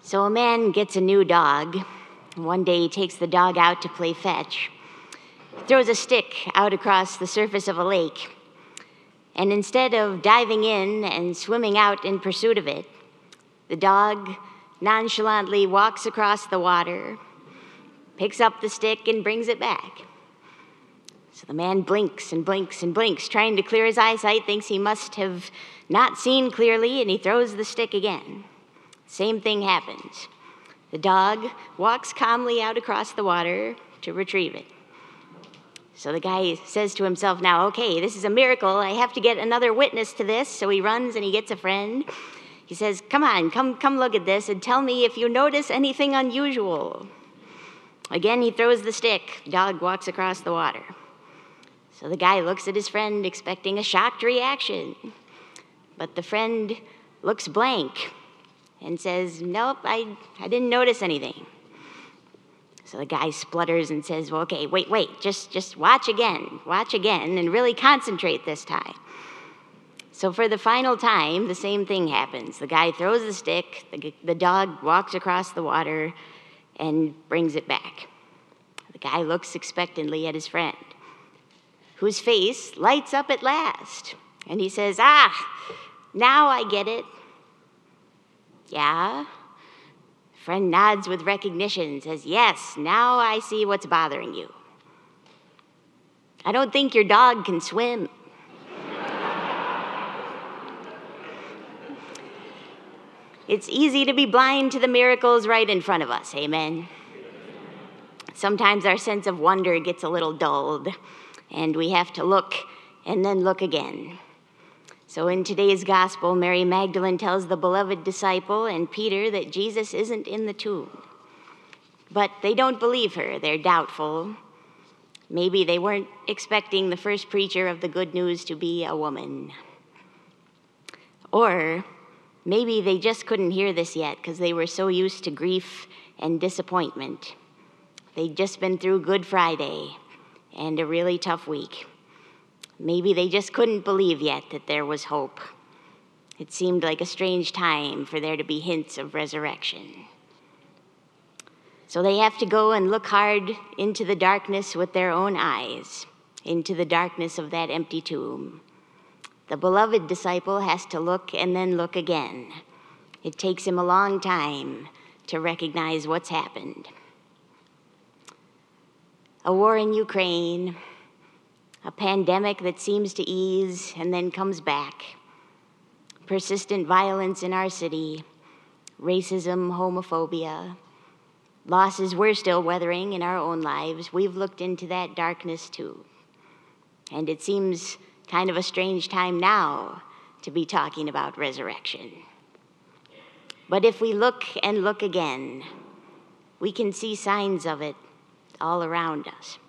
So a man gets a new dog. One day he takes the dog out to play fetch. He throws a stick out across the surface of a lake. And instead of diving in and swimming out in pursuit of it, the dog nonchalantly walks across the water, picks up the stick, and brings it back. So the man blinks and blinks and blinks, trying to clear his eyesight, thinks he must have not seen clearly, and he throws the stick again. Same thing happens. The dog walks calmly out across the water to retrieve it. So the guy says to himself now, okay, this is a miracle. I have to get another witness to this. So he runs and he gets a friend. He says, come on, come look at this and tell me if you notice anything unusual. Again, he throws the stick. The dog walks across the water. So the guy looks at his friend expecting a shocked reaction. But the friend looks blank and says, nope, I didn't notice anything. So the guy splutters and says, well, okay, wait, just watch again, and really concentrate this time. So for the final time, the same thing happens. The guy throws the stick, the dog walks across the water and brings it back. The guy looks expectantly at his friend, whose face lights up at last. And he says, now I get it. Yeah? Friend nods with recognition, says, yes, now I see what's bothering you. I don't think your dog can swim. It's easy to be blind to the miracles right in front of us, amen? Sometimes our sense of wonder gets a little dulled, and we have to look and then look again. So in today's gospel, Mary Magdalene tells the beloved disciple and Peter that Jesus isn't in the tomb. But they don't believe her. They're doubtful. Maybe they weren't expecting the first preacher of the good news to be a woman. Or maybe they just couldn't hear this yet because they were so used to grief and disappointment. They'd just been through Good Friday and a really tough week. Maybe they just couldn't believe yet that there was hope. It seemed like a strange time for there to be hints of resurrection. So they have to go and look hard into the darkness with their own eyes, into the darkness of that empty tomb. The beloved disciple has to look and then look again. It takes him a long time to recognize what's happened. A war in Ukraine, a pandemic that seems to ease and then comes back, persistent violence in our city, racism, homophobia, losses we're still weathering in our own lives. We've looked into that darkness too. And it seems kind of a strange time now to be talking about resurrection. But if we look and look again, we can see signs of it all around us.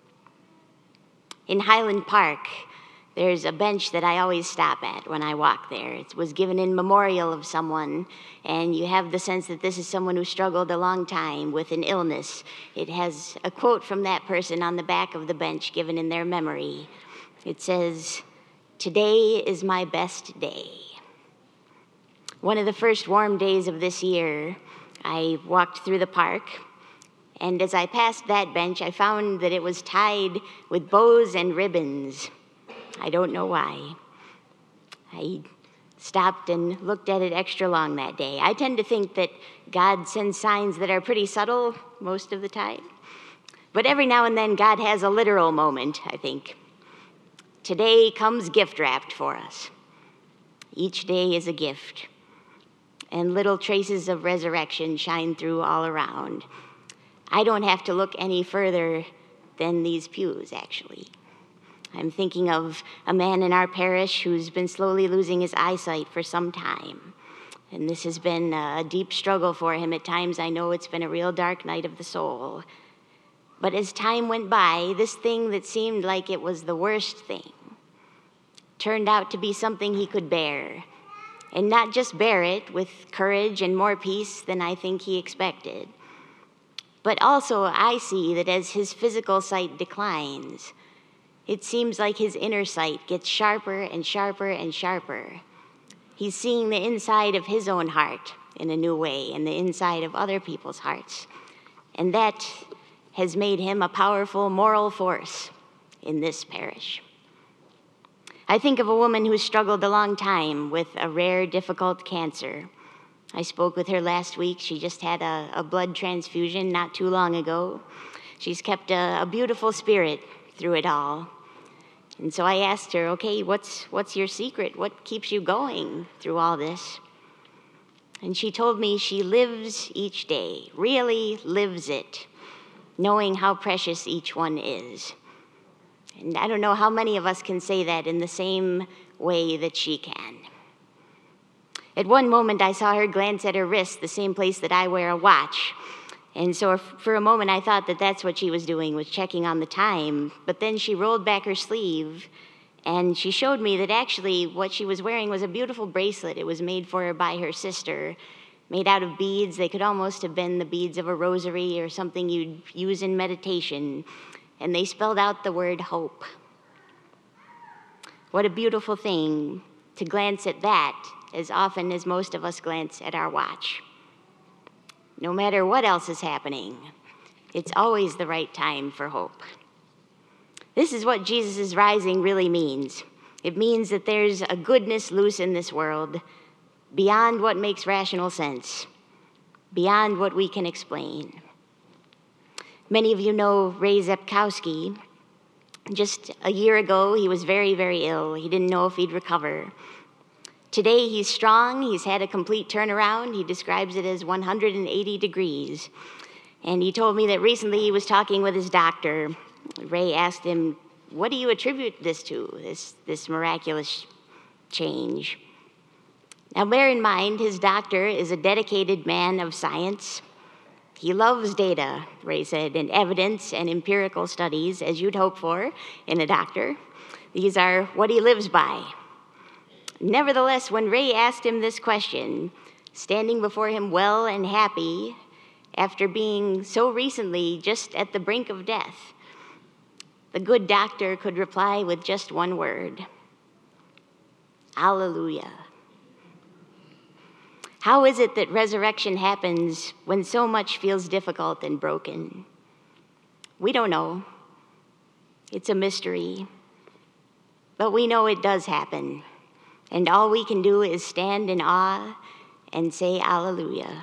In Highland Park, there's a bench that I always stop at when I walk there. It was given in memorial of someone, and you have the sense that this is someone who struggled a long time with an illness. It has a quote from that person on the back of the bench given in their memory. It says, "Today is my best day." One of the first warm days of this year, I walked through the park, and as I passed that bench, I found that it was tied with bows and ribbons. I don't know why. I stopped and looked at it extra long that day. I tend to think that God sends signs that are pretty subtle most of the time. But every now and then, God has a literal moment, I think. Today comes gift wrapped for us. Each day is a gift. And little traces of resurrection shine through all around. I don't have to look any further than these pews, actually. I'm thinking of a man in our parish who's been slowly losing his eyesight for some time. And this has been a deep struggle for him. At times, I know it's been a real dark night of the soul. But as time went by, this thing that seemed like it was the worst thing turned out to be something he could bear. And not just bear it with courage and more peace than I think he expected. But also, I see that as his physical sight declines, it seems like his inner sight gets sharper and sharper and sharper. He's seeing the inside of his own heart in a new way in the inside of other people's hearts. And that has made him a powerful moral force in this parish. I think of a woman who struggled a long time with a rare, difficult cancer. I spoke with her last week. She just had a blood transfusion not too long ago. She's kept a beautiful spirit through it all. And so I asked her, okay, what's your secret? What keeps you going through all this? And she told me she lives each day, really lives it, knowing how precious each one is. And I don't know how many of us can say that in the same way that she can. At one moment, I saw her glance at her wrist, the same place that I wear a watch. And so for a moment, I thought that that's what she was doing, was checking on the time. But then she rolled back her sleeve, and she showed me that actually what she was wearing was a beautiful bracelet. It was made for her by her sister, made out of beads. They could almost have been the beads of a rosary or something you'd use in meditation. And they spelled out the word hope. What a beautiful thing to glance at that as often as most of us glance at our watch. No matter what else is happening, it's always the right time for hope. This is what Jesus' rising really means. It means that there's a goodness loose in this world beyond what makes rational sense, beyond what we can explain. Many of you know Ray Zepkowski. Just a year ago, he was very, very ill. He didn't know if he'd recover. Today, he's strong. He's had a complete turnaround. He describes it as 180 degrees. And he told me that recently he was talking with his doctor. Ray asked him, what do you attribute this to, this miraculous change? Now, bear in mind, his doctor is a dedicated man of science. He loves data, Ray said, and evidence and empirical studies, as you'd hope for in a doctor. These are what he lives by. Nevertheless, when Ray asked him this question, standing before him well and happy, after being so recently just at the brink of death, the good doctor could reply with just one word: Alleluia. How is it that resurrection happens when so much feels difficult and broken? We don't know. It's a mystery. But we know it does happen. And all we can do is stand in awe and say Alleluia.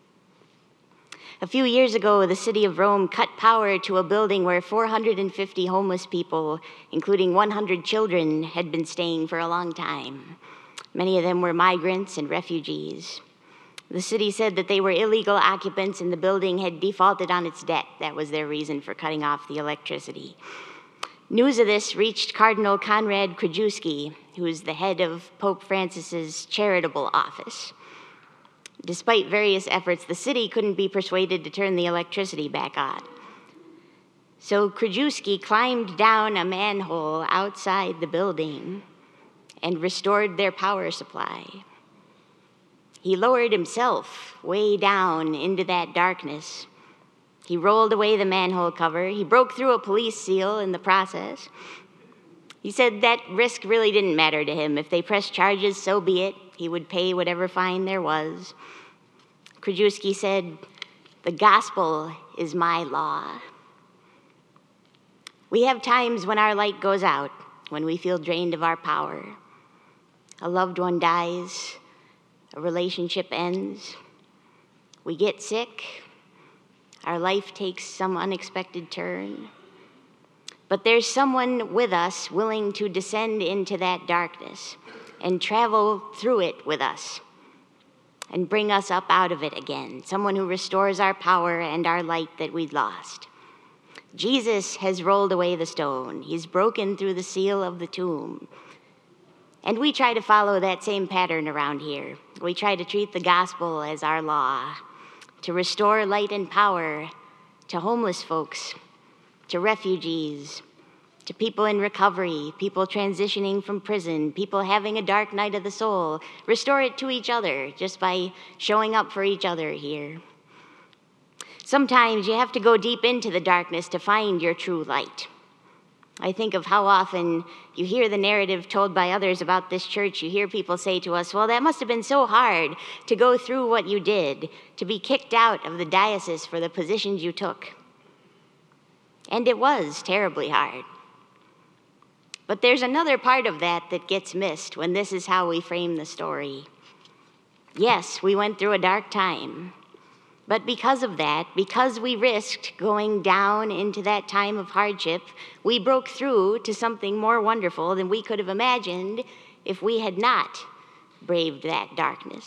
A few years ago, the city of Rome cut power to a building where 450 homeless people, including 100 children, had been staying for a long time. Many of them were migrants and refugees. The city said that they were illegal occupants and the building had defaulted on its debt. That was their reason for cutting off the electricity. News of this reached Cardinal Konrad Krajewski, who is the head of Pope Francis's charitable office. Despite various efforts, the city couldn't be persuaded to turn the electricity back on. So Krajewski climbed down a manhole outside the building and restored their power supply. He lowered himself way down into that darkness. He rolled away the manhole cover. He broke through a police seal in the process. He said that risk really didn't matter to him. If they pressed charges, so be it. He would pay whatever fine there was. Krajewski said, "The gospel is my law." We have times when our light goes out, when we feel drained of our power. A loved one dies. A relationship ends. We get sick. Our life takes some unexpected turn. But there's someone with us willing to descend into that darkness and travel through it with us and bring us up out of it again. Someone who restores our power and our light that we'd lost. Jesus has rolled away the stone. He's broken through the seal of the tomb. And we try to follow that same pattern around here. We try to treat the gospel as our law, to restore light and power to homeless folks, to refugees, to people in recovery, people transitioning from prison, people having a dark night of the soul. Restore it to each other just by showing up for each other here. Sometimes you have to go deep into the darkness to find your true light. I think of how often you hear the narrative told by others about this church. You hear people say to us, well, that must have been so hard to go through what you did, to be kicked out of the diocese for the positions you took. And it was terribly hard. But there's another part of that that gets missed when this is how we frame the story. Yes, we went through a dark time. But because of that, because we risked going down into that time of hardship, we broke through to something more wonderful than we could have imagined if we had not braved that darkness.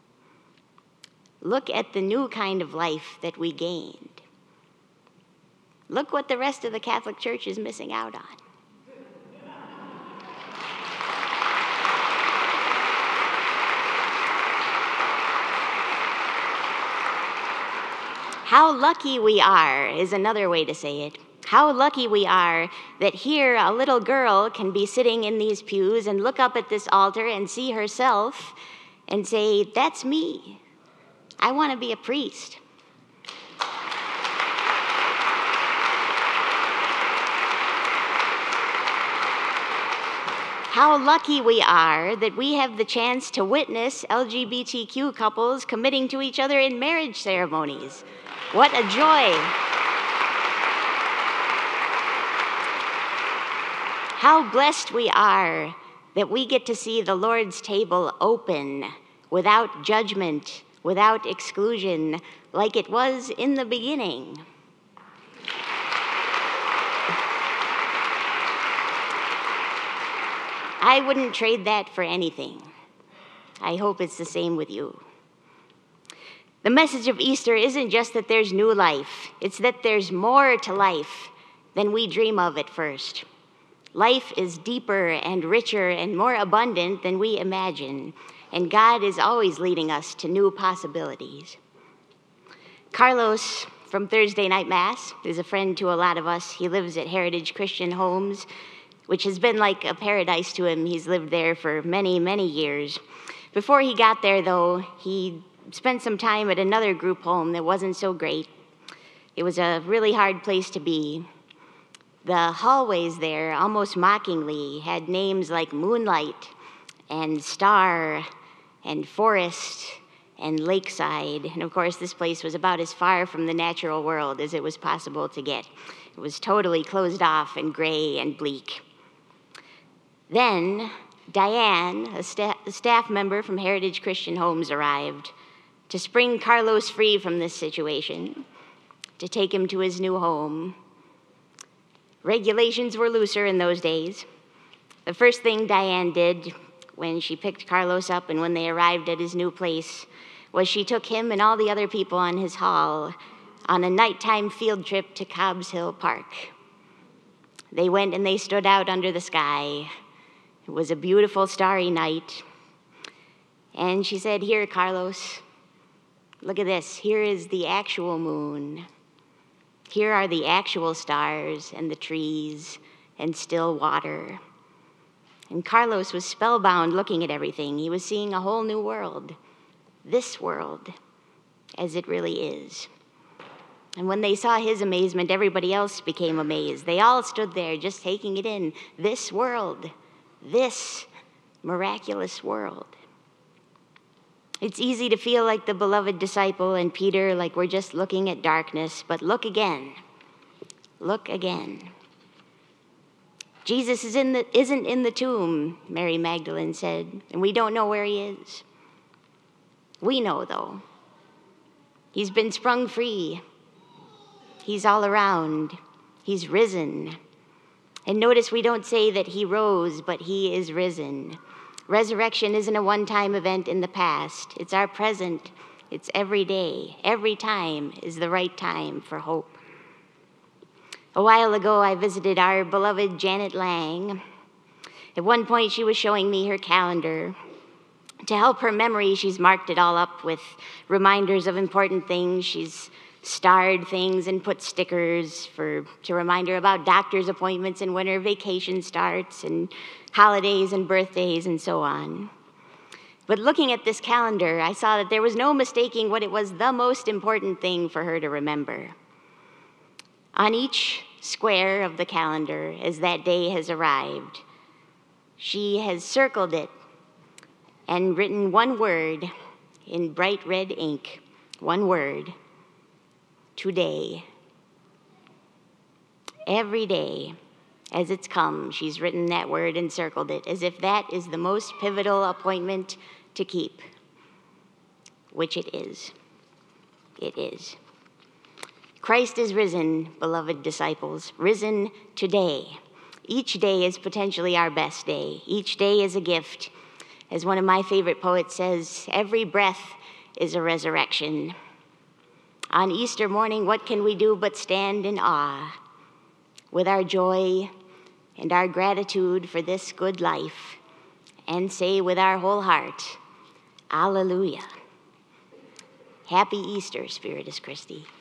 Look at the new kind of life that we gained. Look what the rest of the Catholic Church is missing out on. How lucky we are is another way to say it. How lucky we are that here a little girl can be sitting in these pews and look up at this altar and see herself and say, that's me. I want to be a priest. How lucky we are that we have the chance to witness LGBTQ couples committing to each other in marriage ceremonies. What a joy. How blessed we are that we get to see the Lord's table open, without judgment, without exclusion, like it was in the beginning. I wouldn't trade that for anything. I hope it's the same with you. The message of Easter isn't just that there's new life. It's that there's more to life than we dream of at first. Life is deeper and richer and more abundant than we imagine, and God is always leading us to new possibilities. Carlos from Thursday Night Mass is a friend to a lot of us. He lives at Heritage Christian Homes, which has been like a paradise to him. He's lived there for many, many years. Before he got there, though, he spent some time at another group home that wasn't so great. It was a really hard place to be. The hallways there, almost mockingly, had names like Moonlight and Star and Forest and Lakeside. And of course, this place was about as far from the natural world as it was possible to get. It was totally closed off and gray and bleak. Then Diane, a staff member from Heritage Christian Homes, arrived to spring Carlos free from this situation, to take him to his new home. Regulations were looser in those days. The first thing Diane did when she picked Carlos up and when they arrived at his new place was she took him and all the other people on his hall on a nighttime field trip to Cobbs Hill Park. They went and they stood out under the sky. It was a beautiful starry night. And she said, "Here, Carlos, look at this. Here is the actual moon. Here are the actual stars and the trees and still water." And Carlos was spellbound looking at everything. He was seeing a whole new world, this world, as it really is. And when they saw his amazement, everybody else became amazed. They all stood there just taking it in. This world, this miraculous world. It's easy to feel like the beloved disciple and Peter, like we're just looking at darkness, but look again. Look again. Jesus isn't in the tomb, Mary Magdalene said, and we don't know where he is. We know, though. He's been sprung free. He's all around. He's risen. And notice we don't say that he rose, but he is risen. Resurrection isn't a one-time event in the past. It's our present. It's every day. Every time is the right time for hope. A while ago, I visited our beloved Janet Lang. At one point, she was showing me her calendar. To help her memory, she's marked it all up with reminders of important things. She's starred things and put stickers to remind her about doctor's appointments and when her vacation starts and holidays and birthdays and so on. But looking at this calendar, I saw that there was no mistaking what it was the most important thing for her to remember. On each square of the calendar as that day has arrived. She has circled it and written one word in bright red ink, one word, today. Every day as it's come, she's written that word and circled it, as if that is the most pivotal appointment to keep, which it is. It is. Christ is risen, beloved disciples, risen today. Each day is potentially our best day. Each day is a gift. As one of my favorite poets says, every breath is a resurrection. On Easter morning, what can we do but stand in awe with our joy and our gratitude for this good life and say with our whole heart, Alleluia. Happy Easter, Spiritus Christi.